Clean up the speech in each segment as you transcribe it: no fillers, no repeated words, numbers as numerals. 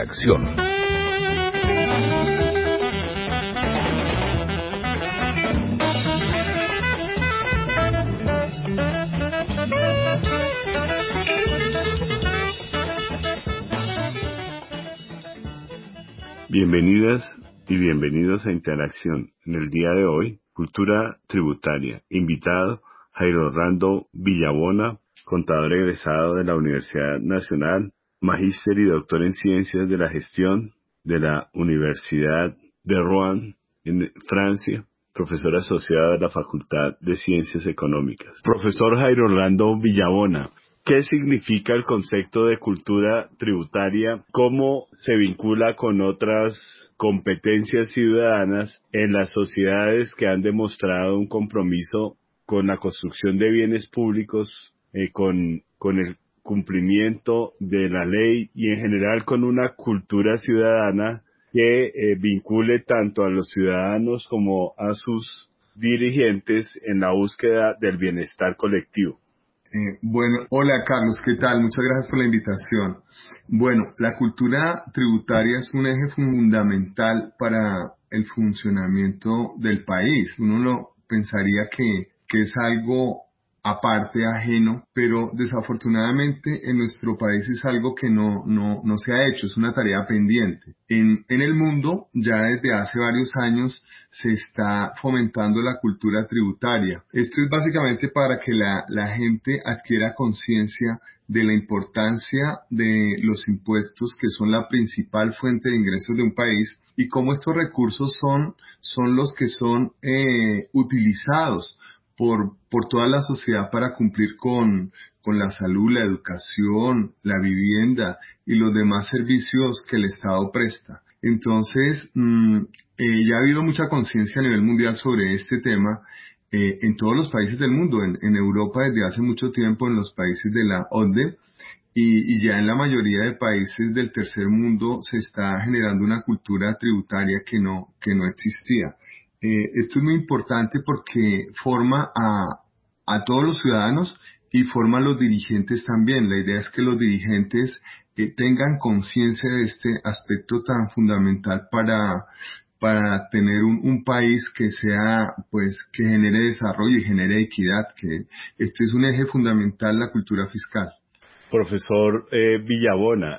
Interacción. Bienvenidas y bienvenidos a Interacción. En el día de hoy, cultura tributaria. Invitado, Jairo Orlando Villabona, contador egresado de la Universidad Nacional, magíster y doctor en Ciencias de la Gestión de la Universidad de Rouen, en Francia, profesor asociado de la Facultad de Ciencias Económicas. Profesor Jairo Orlando Villabona, ¿qué significa el concepto de cultura tributaria? ¿Cómo se vincula con otras competencias ciudadanas en las sociedades que han demostrado un compromiso con la construcción de bienes públicos, con el cumplimiento de la ley y en general con una cultura ciudadana que vincule tanto a los ciudadanos como a sus dirigentes en la búsqueda del bienestar colectivo? Bueno, hola Carlos, ¿qué tal? Muchas gracias por la invitación. Bueno, la cultura tributaria es un eje fundamental para el funcionamiento del país. Uno lo pensaría que es algo aparte, ajeno, pero desafortunadamente en nuestro país es algo que no se ha hecho, es una tarea pendiente. En el mundo, ya desde hace varios años, se está fomentando la cultura tributaria. Esto es básicamente para que la gente adquiera conciencia de la importancia de los impuestos, que son la principal fuente de ingresos de un país, y cómo estos recursos son los que son utilizados por toda la sociedad para cumplir con la salud, la educación, la vivienda y los demás servicios que el Estado presta. Entonces, ya ha habido mucha conciencia a nivel mundial sobre este tema en todos los países del mundo, en Europa desde hace mucho tiempo, en los países de la OCDE, y ya en la mayoría de países del tercer mundo se está generando una cultura tributaria que no existía. Esto es muy importante porque forma a todos los ciudadanos y forma a los dirigentes también. La idea es que los dirigentes tengan conciencia de este aspecto tan fundamental para tener un país que sea, pues, que genere desarrollo y genere equidad, que este es un eje fundamental, la cultura fiscal. Profesor Villabona,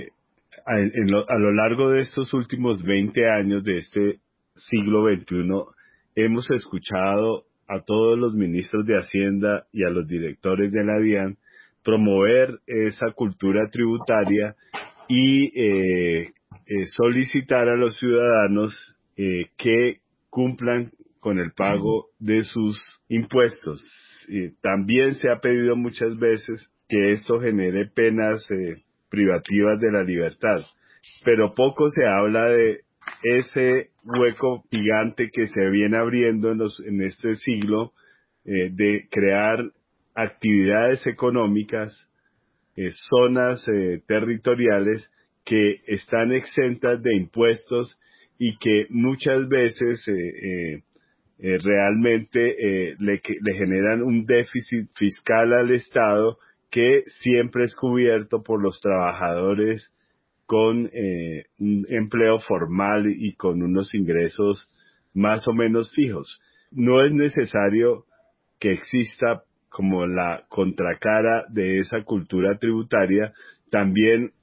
a lo largo de estos últimos 20 años de este siglo XXI, hemos escuchado a todos los ministros de Hacienda y a los directores de la DIAN promover esa cultura tributaria y solicitar a los ciudadanos que cumplan con el pago de sus impuestos. También se ha pedido muchas veces que esto genere penas privativas de la libertad, pero poco se habla de ese hueco gigante que se viene abriendo en este siglo, de crear actividades económicas, zonas territoriales que están exentas de impuestos y que muchas veces realmente le generan un déficit fiscal al Estado que siempre es cubierto por los trabajadores con un empleo formal y con unos ingresos más o menos fijos. No es necesario que exista como la contracara de esa cultura tributaria también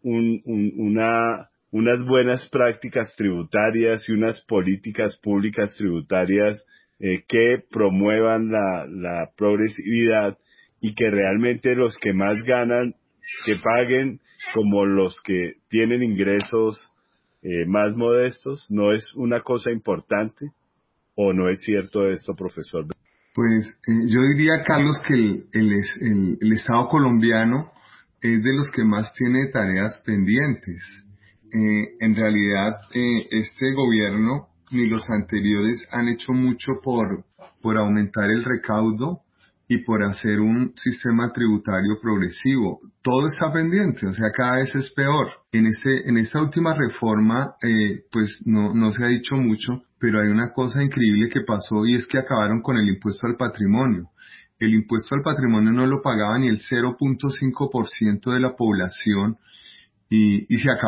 unas buenas prácticas tributarias y unas políticas públicas tributarias que promuevan la progresividad y que realmente los que más ganan, que paguen como los que tienen ingresos más modestos. ¿No es una cosa importante o no es cierto esto, profesor? Pues yo diría, Carlos, que el Estado colombiano es de los que más tiene tareas pendientes. En realidad, este gobierno ni los anteriores han hecho mucho por aumentar el recaudo y por hacer un sistema tributario progresivo. Todo está pendiente, o sea, cada vez es peor. En esta última reforma, pues no se ha dicho mucho, pero hay una cosa increíble que pasó y es que acabaron con el impuesto al patrimonio. El impuesto al patrimonio no lo pagaba ni el 0.5% de la población y se acabó.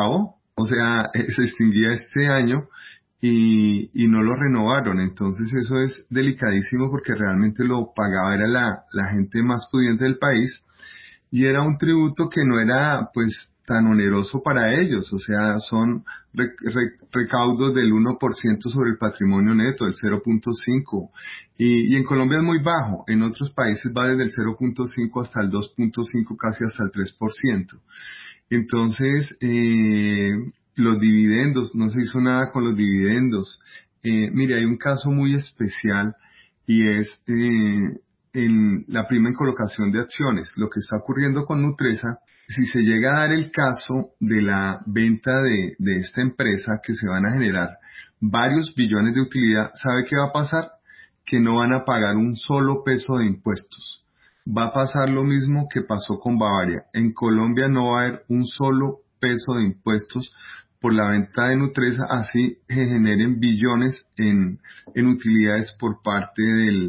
o sea, se extinguía este año y no lo renovaron. Entonces eso es delicadísimo porque realmente lo pagaba era la gente más pudiente del país y era un tributo que no era pues tan oneroso para ellos, o sea, son recaudos del 1% sobre el patrimonio neto, el 0.5, y en Colombia es muy bajo, en otros países va desde el 0.5 hasta el 2.5, casi hasta el 3%. Entonces, los dividendos, no se hizo nada con los dividendos. Mire, hay un caso muy especial y es en la prima en colocación de acciones. Lo que está ocurriendo con Nutresa, si se llega a dar el caso de la venta de esta empresa, que se van a generar varios billones de utilidad, ¿sabe qué va a pasar? Que no van a pagar un solo peso de impuestos. Va a pasar lo mismo que pasó con Bavaria. En Colombia no va a haber un solo peso de impuestos por la venta de Nutresa, así se generen billones en utilidades por parte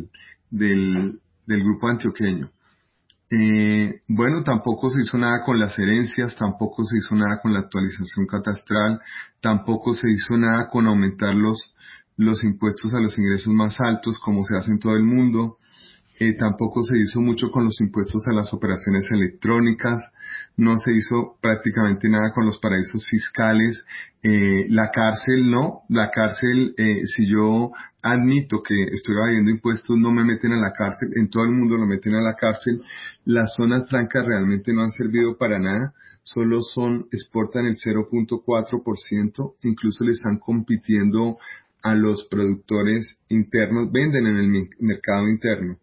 del grupo antioqueño. Bueno, tampoco se hizo nada con las herencias, tampoco se hizo nada con la actualización catastral, tampoco se hizo nada con aumentar los impuestos a los ingresos más altos como se hace en todo el mundo. Tampoco se hizo mucho con los impuestos a las operaciones electrónicas, no se hizo prácticamente nada con los paraísos fiscales, la cárcel no, la cárcel, si yo admito que estoy evadiendo impuestos, no me meten a la cárcel, en todo el mundo lo meten a la cárcel, las zonas francas realmente no han servido para nada, solo exportan el 0.4%, incluso le están compitiendo a los productores internos, venden en el mercado interno.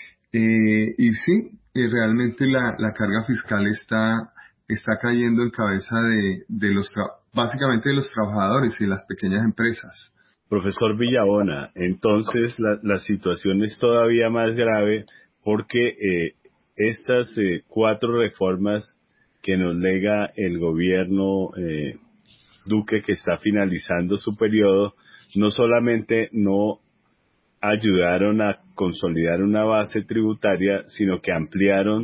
Y sí, realmente la carga fiscal está cayendo en cabeza básicamente de los trabajadores y de las pequeñas empresas. Profesor Villabona, entonces la situación es todavía más grave porque estas 4 reformas que nos lega el gobierno Duque, que está finalizando su periodo, no solamente no ayudaron a consolidar una base tributaria, sino que ampliaron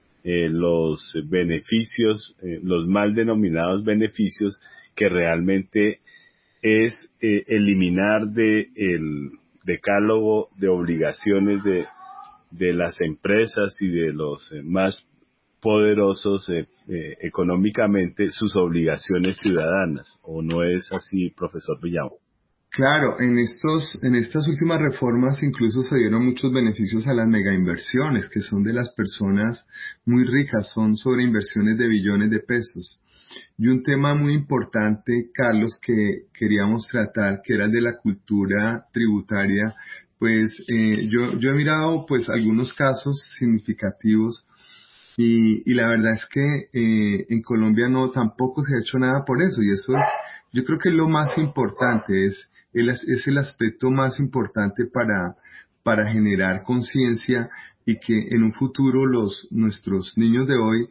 los beneficios, los mal denominados beneficios, que realmente es eliminar el decálogo de obligaciones de las empresas y de los más poderosos económicamente, sus obligaciones ciudadanas. ¿O no es así, profesor Villamo? Claro, en estas últimas reformas incluso se dieron muchos beneficios a las megainversiones, que son de las personas muy ricas, son sobre inversiones de billones de pesos. Y un tema muy importante, Carlos, que queríamos tratar, que era el de la cultura tributaria, pues yo he mirado pues algunos casos significativos y la verdad es que en Colombia no tampoco se ha hecho nada por eso y eso es, yo creo que lo más importante es el aspecto más importante para generar conciencia y que en un futuro nuestros niños de hoy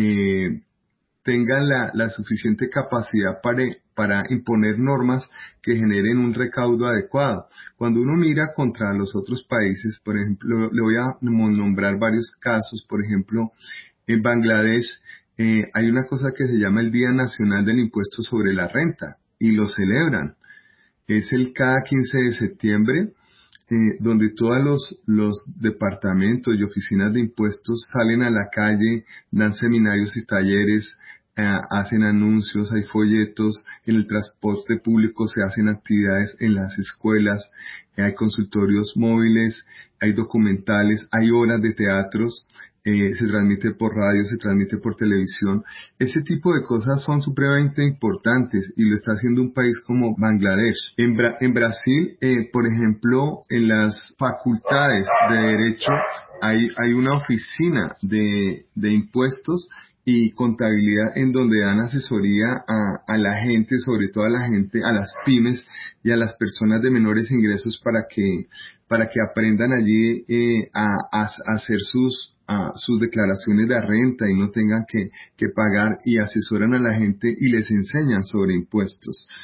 tengan la suficiente capacidad para imponer normas que generen un recaudo adecuado. Cuando uno mira contra los otros países, por ejemplo, le voy a nombrar varios casos, por ejemplo, en Bangladesh hay una cosa que se llama el Día Nacional del Impuesto sobre la Renta y lo celebran. Es el cada 15 de septiembre donde todos los departamentos y oficinas de impuestos salen a la calle, dan seminarios y talleres, hacen anuncios, hay folletos, en el transporte público se hacen actividades en las escuelas, hay consultorios móviles, hay documentales, hay horas de teatros, se transmite por radio, se transmite por televisión. Ese tipo de cosas son supremamente importantes y lo está haciendo un país como Bangladesh. En Brasil, por ejemplo, en las facultades de Derecho hay una oficina de impuestos y contabilidad en donde dan asesoría a la gente, sobre todo a la gente, a las pymes y a las personas de menores ingresos para que aprendan allí a hacer sus declaraciones de renta y no tengan que pagar y asesoran a la gente y les enseñan sobre impuestos.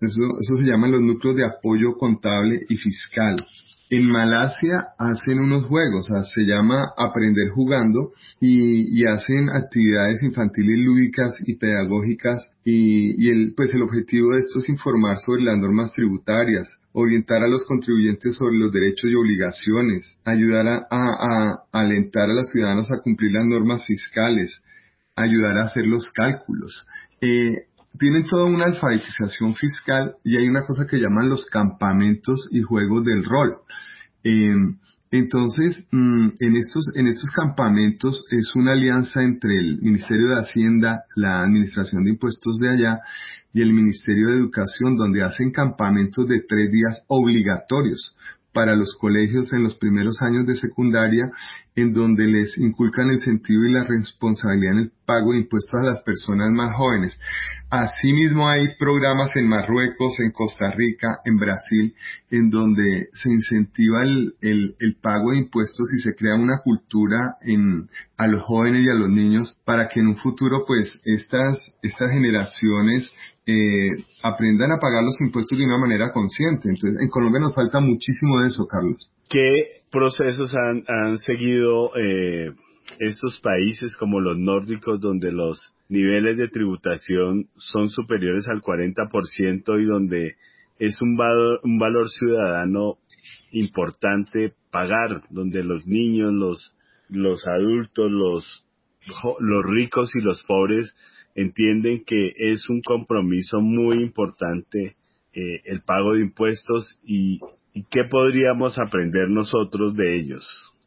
Eso se llaman los núcleos de apoyo contable y fiscal. En Malasia hacen unos juegos, o sea, se llama Aprender Jugando y hacen actividades infantiles lúdicas y pedagógicas pues el objetivo de esto es informar sobre las normas tributarias, orientar a los contribuyentes sobre los derechos y obligaciones, ayudar a alentar a los ciudadanos a cumplir las normas fiscales, ayudar a hacer los cálculos. Tienen toda una alfabetización fiscal y hay una cosa que llaman los campamentos y juegos del rol. Eh, entonces, en estos campamentos es una alianza entre el Ministerio de Hacienda, la Administración de Impuestos de allá y el Ministerio de Educación, donde hacen campamentos de 3 días obligatorios para los colegios en los primeros años de secundaria, en donde les inculcan el sentido y la responsabilidad en el pago de impuestos a las personas más jóvenes. Asimismo, hay programas en Marruecos, en Costa Rica, en Brasil, en donde se incentiva el pago de impuestos y se crea una cultura a los jóvenes y a los niños para que en un futuro, pues, estas generaciones aprendan a pagar los impuestos de una manera consciente. Entonces, en Colombia nos falta muchísimo de eso, Carlos. ¿Qué procesos han seguido estos países como los nórdicos, donde los niveles de tributación son superiores al 40% y donde es un valor ciudadano importante pagar, donde los niños, los adultos, los ricos y los pobres entienden que es un compromiso muy importante el pago de impuestos y qué podríamos aprender nosotros de ellos?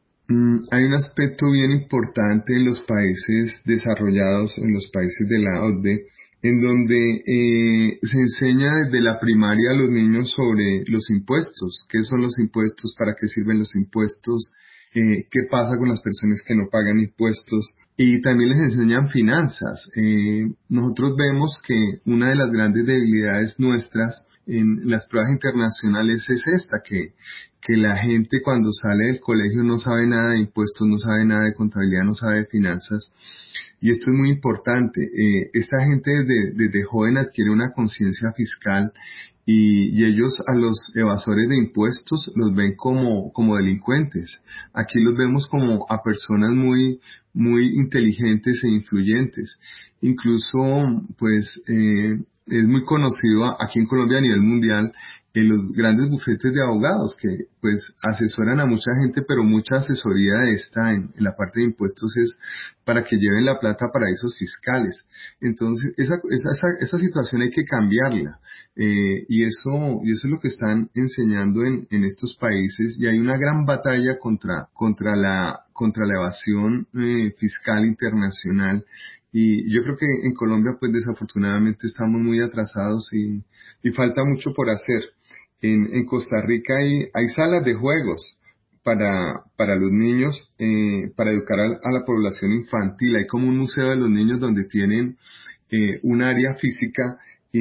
Hay un aspecto bien importante en los países desarrollados, en los países de la OCDE, en donde se enseña desde la primaria a los niños sobre los impuestos, qué son los impuestos, para qué sirven los impuestos, qué pasa con las personas que no pagan impuestos, y también les enseñan finanzas. Nosotros vemos que una de las grandes debilidades nuestras en las pruebas internacionales es esta, que la gente cuando sale del colegio no sabe nada de impuestos, no sabe nada de contabilidad, no sabe de finanzas. Y esto es muy importante. Esta gente desde joven adquiere una conciencia fiscal y ellos a los evasores de impuestos los ven como delincuentes. Aquí los vemos como a personas muy inteligentes e influyentes. Incluso, pues, es muy conocido aquí en Colombia a nivel mundial en los grandes bufetes de abogados que pues asesoran a mucha gente, pero mucha asesoría de esta en la parte de impuestos es para que lleven la plata a paraísos fiscales. Entonces, esa situación hay que cambiarla. Y eso es lo que están enseñando en estos países, y hay una gran batalla contra la evasión fiscal internacional. Y yo creo que en Colombia, pues desafortunadamente estamos muy atrasados y falta mucho por hacer. En Costa Rica hay salas de juegos para los niños, para educar a la población infantil. Hay como un museo de los niños donde tienen un área física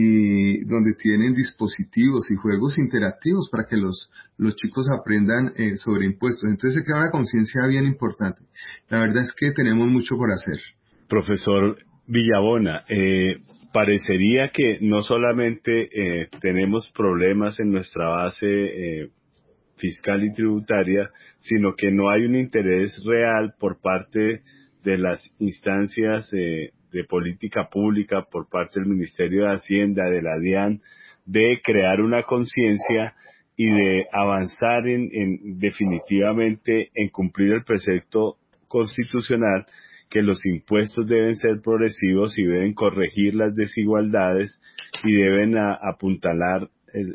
y donde tienen dispositivos y juegos interactivos para que los chicos aprendan sobre impuestos. Entonces se crea una conciencia bien importante. La verdad es que tenemos mucho por hacer. Profesor Villabona, parecería que no solamente tenemos problemas en nuestra base fiscal y tributaria, sino que no hay un interés real por parte de las instancias de política pública, por parte del Ministerio de Hacienda, de la DIAN, de crear una conciencia y de avanzar definitivamente en cumplir el precepto constitucional, que los impuestos deben ser progresivos y deben corregir las desigualdades y deben apuntalar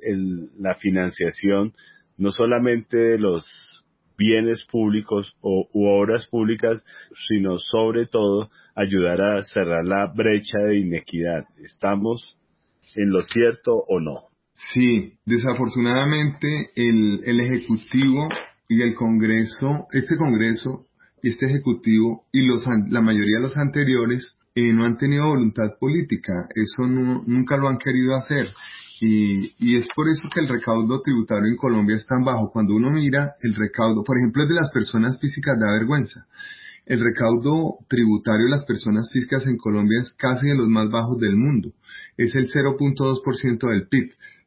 la financiación no solamente de los bienes públicos u obras públicas, sino sobre todo ayudar a cerrar la brecha de inequidad. ¿Estamos en lo cierto o no? Sí, desafortunadamente el Ejecutivo y el Congreso, este Congreso, este Ejecutivo y la mayoría de los anteriores no han tenido voluntad política. Eso nunca lo han querido hacer. Y es por eso que el recaudo tributario en Colombia es tan bajo. Cuando uno mira el recaudo, por ejemplo, el de las personas físicas, da vergüenza. El recaudo tributario de las personas físicas en Colombia es casi de los más bajos del mundo. Es el 0.2% del PIB.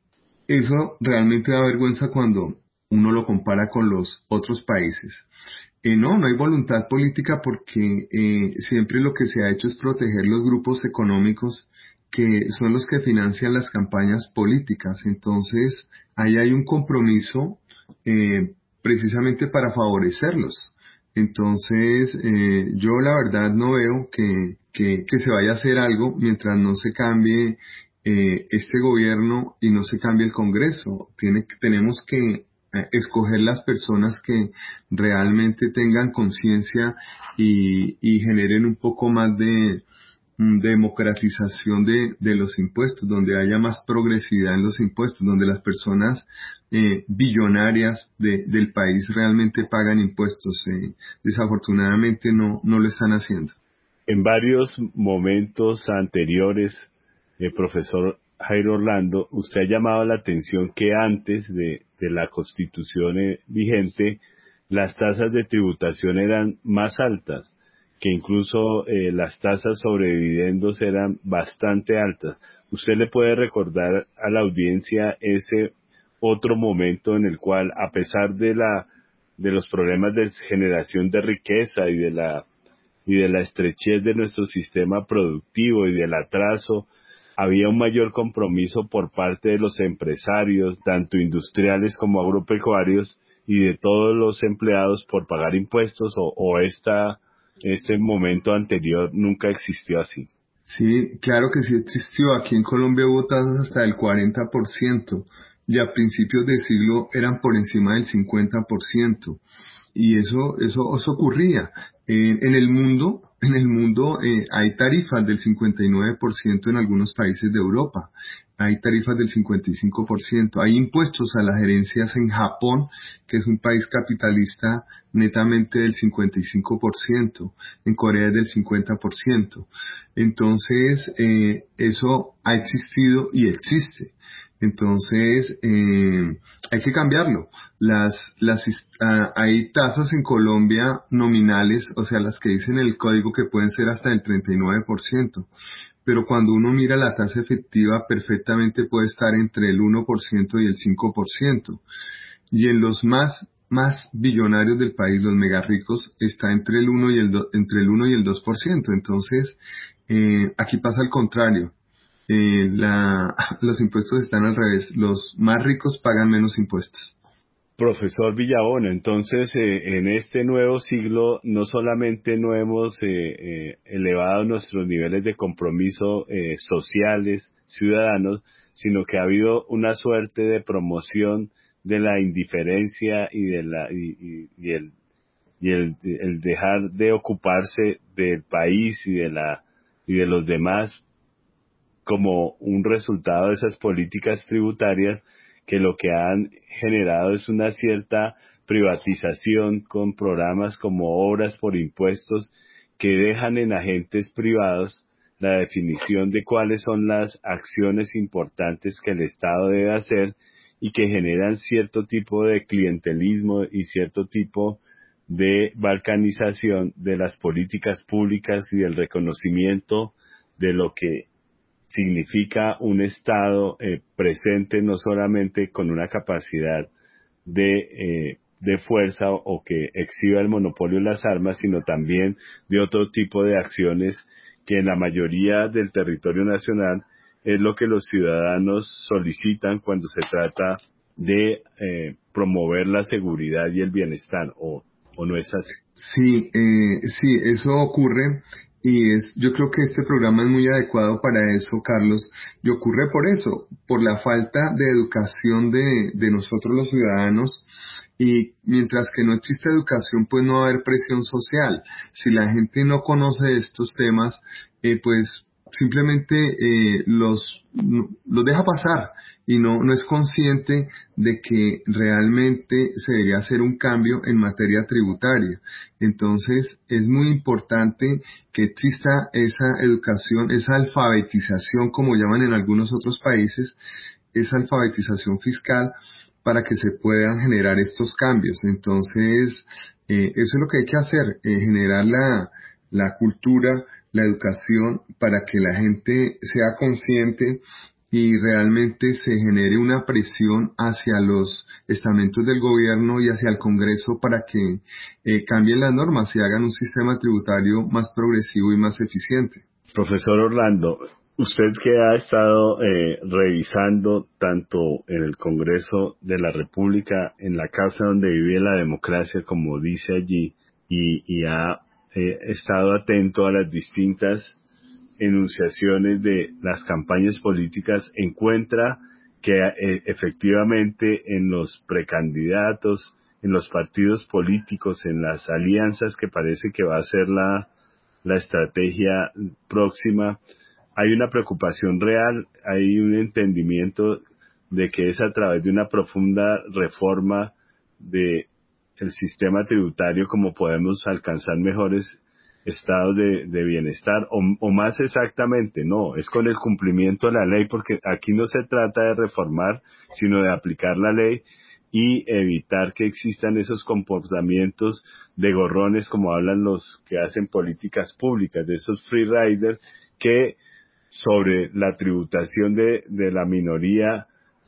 Eso realmente da vergüenza cuando uno lo compara con los otros países. No hay voluntad política porque siempre lo que se ha hecho es proteger los grupos económicos que son los que financian las campañas políticas. Entonces, ahí hay un compromiso precisamente para favorecerlos. Entonces, yo la verdad no veo que se vaya a hacer algo mientras no se cambie este gobierno y no se cambie el Congreso. Tenemos que escoger las personas que realmente tengan conciencia y generen un poco más de democratización de los impuestos, donde haya más progresividad en los impuestos, donde las personas billonarias del país realmente pagan impuestos. Desafortunadamente no lo están haciendo. En varios momentos anteriores, profesor Jairo Orlando, usted ha llamado la atención que antes de la Constitución vigente, las tasas de tributación eran más altas, que incluso las tasas sobre dividendos eran bastante altas. ¿Usted le puede recordar a la audiencia ese otro momento en el cual, a pesar de los problemas de generación de riqueza y de la estrechez de nuestro sistema productivo y del atraso, había un mayor compromiso por parte de los empresarios, tanto industriales como agropecuarios, y de todos los empleados por pagar impuestos, este momento anterior nunca existió así? Sí, claro que sí existió. Aquí en Colombia hubo tasas hasta del 40% y a principios de siglo eran por encima del 50%. Y eso ocurría. En el mundo hay tarifas del 59% en algunos países de Europa. Hay tarifas del 55%. Hay impuestos a las herencias en Japón, que es un país capitalista netamente del 55%. En Corea es del 50%. Entonces, eso ha existido y existe. Entonces, hay que cambiarlo. Hay tasas en Colombia nominales, o sea, las que dicen en el código que pueden ser hasta el 39%, pero cuando uno mira la tasa efectiva perfectamente puede estar entre el 1% y el 5%. Y en los más billonarios del país, los mega ricos, está entre el 1 y el 2%. Entonces, aquí pasa al contrario. Los impuestos están al revés. Los más ricos pagan menos impuestos. Profesor Villabona, entonces en este nuevo siglo no solamente no hemos elevado nuestros niveles de compromiso sociales, ciudadanos, sino que ha habido una suerte de promoción de la indiferencia y el dejar de ocuparse del país y de los demás como un resultado de esas políticas tributarias que lo que han generado es una cierta privatización con programas como obras por impuestos que dejan en agentes privados la definición de cuáles son las acciones importantes que el Estado debe hacer y que generan cierto tipo de clientelismo y cierto tipo de balcanización de las políticas públicas y del reconocimiento de lo que significa un Estado presente no solamente con una capacidad de fuerza o que exhiba el monopolio de las armas, sino también de otro tipo de acciones que en la mayoría del territorio nacional es lo que los ciudadanos solicitan cuando se trata de promover la seguridad y el bienestar, o no es así. Sí, eso ocurre y yo creo que este programa es muy adecuado para eso, Carlos, y ocurre por eso, por la falta de educación de nosotros los ciudadanos. Y mientras que no existe educación, pues no va a haber presión social. Si la gente no conoce estos temas, pues simplemente los deja pasar y no es consciente de que realmente se debería hacer un cambio en materia tributaria. Entonces, es muy importante que exista esa educación, esa alfabetización, como llaman en algunos otros países, esa alfabetización fiscal para que se puedan generar estos cambios. Entonces, eso es lo que hay que hacer, generar la cultura, la educación, para que la gente sea consciente y realmente se genere una presión hacia los estamentos del gobierno y hacia el Congreso para que cambien las normas y hagan un sistema tributario más progresivo y más eficiente. Profesor Orlando, usted que ha estado revisando tanto en el Congreso de la República, en la casa donde vive la democracia, como dice allí, y ha estado atento a las distintas enunciaciones de las campañas políticas, encuentra que efectivamente en los precandidatos, en los partidos políticos, en las alianzas que parece que va a ser la estrategia próxima, hay una preocupación real, hay un entendimiento de que es a través de una profunda reforma de el sistema tributario como podemos alcanzar mejores estados de bienestar, o más exactamente, no, es con el cumplimiento de la ley, porque aquí no se trata de reformar, sino de aplicar la ley y evitar que existan esos comportamientos de gorrones, como hablan los que hacen políticas públicas, de esos free riders que sobre la tributación de la minoría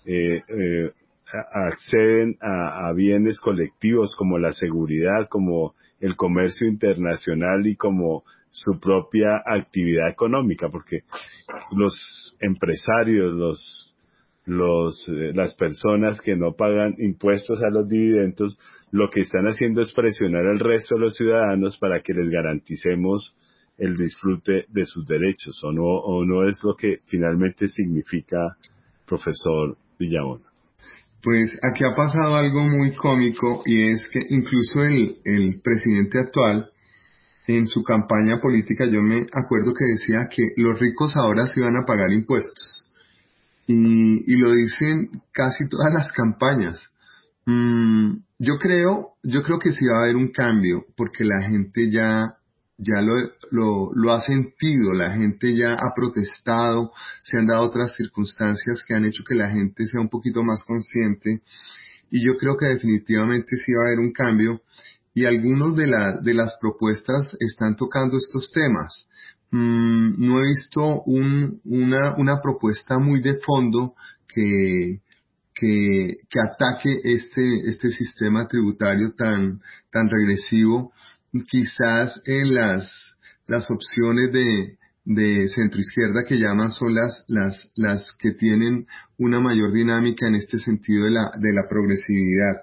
acceden a bienes colectivos como la seguridad, como el comercio internacional y como su propia actividad económica, porque los empresarios, las personas que no pagan impuestos a los dividendos, lo que están haciendo es presionar al resto de los ciudadanos para que les garanticemos el disfrute de sus derechos, o no es lo que finalmente significa, profesor Villabona. Pues aquí ha pasado algo muy cómico, y es que incluso el presidente actual, en su campaña política, yo me acuerdo que decía que los ricos ahora sí van a pagar impuestos. Y lo dicen casi todas las campañas. Yo creo que sí va a haber un cambio, porque la gente ya lo ha sentido, la gente ya ha protestado, se han dado otras circunstancias que han hecho que la gente sea un poquito más consciente, y yo creo que definitivamente sí va a haber un cambio, y algunos de las propuestas están tocando estos temas. No he visto una propuesta muy de fondo que ataque este sistema tributario tan regresivo. Quizás en las opciones de centroizquierda que llaman son las que tienen una mayor dinámica en este sentido de la progresividad.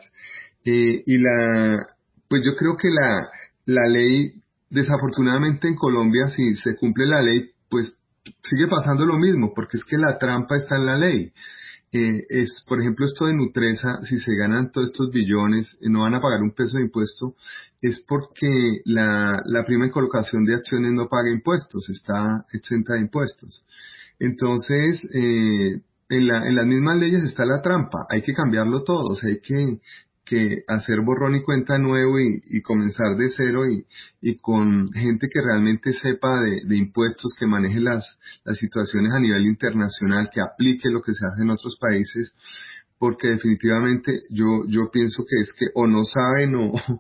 Pues yo creo que la ley, desafortunadamente en Colombia, si se cumple la ley, pues sigue pasando lo mismo, porque es que la trampa está en la ley. Por ejemplo, esto de Nutresa, si se ganan todos estos billones, no van a pagar un peso de impuesto, es porque la prima en colocación de acciones no paga impuestos, está exenta de impuestos. Entonces, en las mismas leyes está la trampa, hay que cambiarlo todo, o sea, hay que hacer borrón y cuenta nuevo y comenzar de cero, y con gente que realmente sepa de impuestos, que maneje las situaciones a nivel internacional, que aplique lo que se hace en otros países, porque definitivamente yo pienso que es que o no saben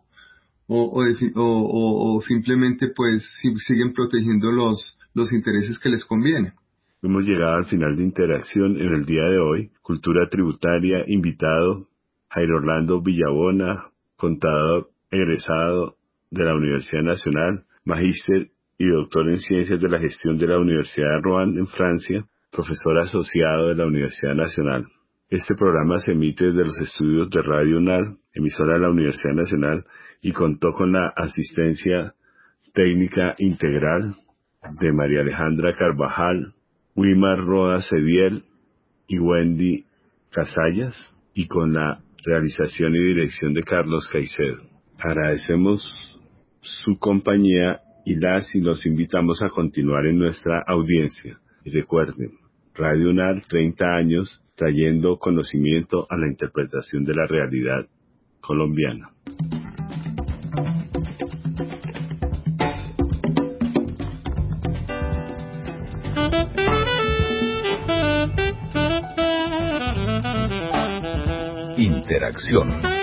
o simplemente pues siguen protegiendo los intereses que les conviene. Hemos llegado al final de Interacción en el día de hoy. Cultura tributaria, invitado Jairo Orlando Villabona, contador egresado de la Universidad Nacional, magíster y doctor en Ciencias de la Gestión de la Universidad de Rouen en Francia, profesor asociado de la Universidad Nacional. Este programa se emite desde los estudios de Radio UNAL, emisora de la Universidad Nacional, y contó con la asistencia técnica integral de María Alejandra Carvajal, Wimar Roda Cediel y Wendy Casallas, y con la realización y dirección de Carlos Caicedo. Agradecemos su compañía y los invitamos a continuar en nuestra audiencia. Y recuerden, Radio UNAL, 30 años trayendo conocimiento a la interpretación de la realidad colombiana. Interacción.